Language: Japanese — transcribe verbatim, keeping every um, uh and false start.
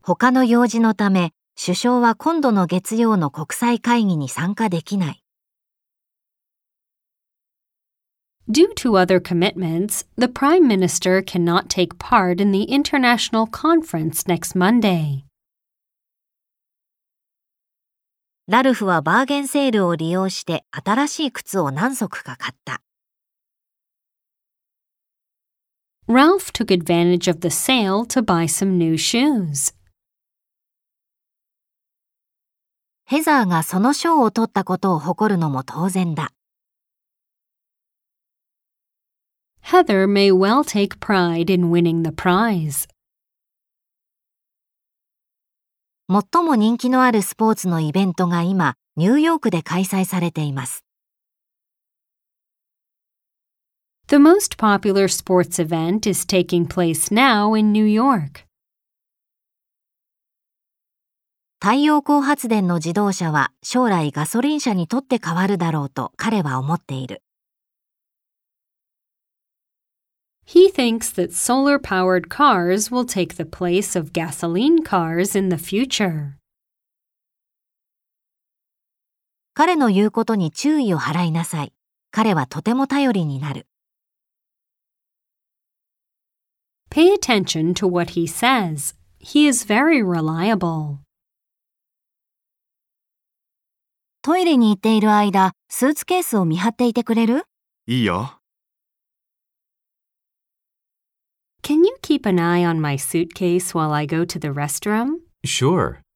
他の用事のため、首相は今度の月曜の国際会議に参加できない。 Due to other commitments, the Prime Minister cannot take part in the international conference next Monday. ラルフはバーゲンセールを利用して新しい靴を何足か買った。 Ralph took advantage of the sale to buy some new shoes. ヘザーがその賞を取ったことを誇るのも当然だ。 Heather may well take pride in winning the prize. 最も人気のあるスポーツのイベントが今、ニューヨークで開催されています。 The most popular sports event is taking place now in New York. 太陽光発電の自動車は将来ガソリン車にとって変わるだろうと彼は思っている。 He thinks that solar-powered cars will take the place of gasoline cars in the future. 彼の言うことに注意を払いなさい。彼はとても頼りになる。 Pay attention to what he says. He is very reliable. トイレに行っている間、スーツケースを見張っていてくれる？ いいよ。 Can you keep an eye on my suitcase while I go to the restroom? Sure.